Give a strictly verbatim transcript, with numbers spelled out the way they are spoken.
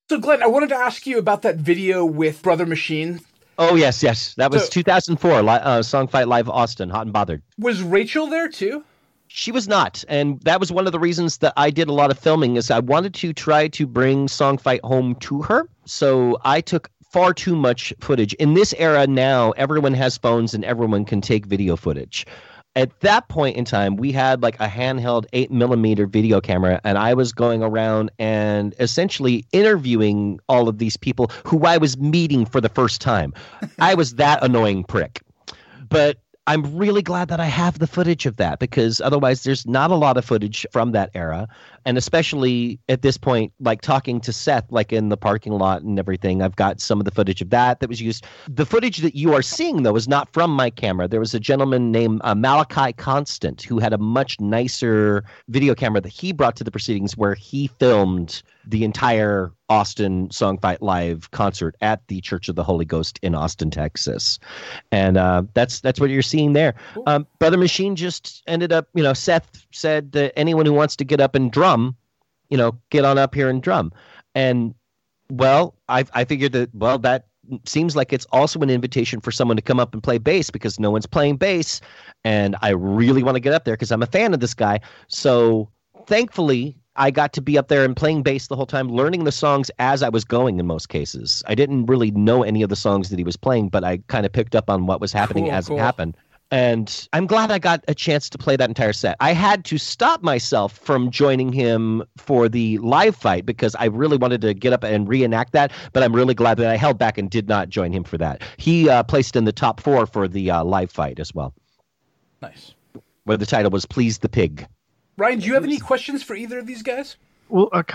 So, Glenn, I wanted to ask you about that video with Brother Machine. Oh, yes, yes. That was So- two thousand four, uh, Song Fight Live Austin, Hot and Bothered. Was Rachel there, too? She was not, and that was one of the reasons that I did a lot of filming is I wanted to try to bring Song Fight home to her, so I took far too much footage. In this era now, everyone has phones and everyone can take video footage. At that point in time, we had like a handheld eight millimeter video camera, and I was going around and essentially interviewing all of these people who I was meeting for the first time. I was that annoying prick. But I'm really glad that I have the footage of that, because otherwise there's not a lot of footage from that era. And especially at this point, like talking to Seth, like in the parking lot and everything, I've got some of the footage of that that was used. The footage that you are seeing, though, is not from my camera. There was a gentleman named uh, Malachi Constant who had a much nicer video camera that he brought to the proceedings, where he filmed the entire Austin Song Fight Live concert at the Church of the Holy Ghost in Austin, Texas. And uh, that's that's what you're seeing there. Um, Brother Machine just ended up, you know, Seth said that anyone who wants to get up and drum, you know, get on up here and drum. And, well, I, I figured that, well, that seems like it's also an invitation for someone to come up and play bass, because no one's playing bass. And I really want to get up there because I'm a fan of this guy. So thankfully, I got to be up there and playing bass the whole time, learning the songs as I was going in most cases. I didn't really know any of the songs that he was playing, but I kind of picked up on what was happening Cool, as cool. it happened. And I'm glad I got a chance to play that entire set. I had to stop myself from joining him for the live fight because I really wanted to get up and reenact that, but I'm really glad that I held back and did not join him for that. He uh, placed in the top four for the uh, live fight as well, Nice. where the title was Please the Pig. Ryan, do you have any questions for either of these guys? Well, a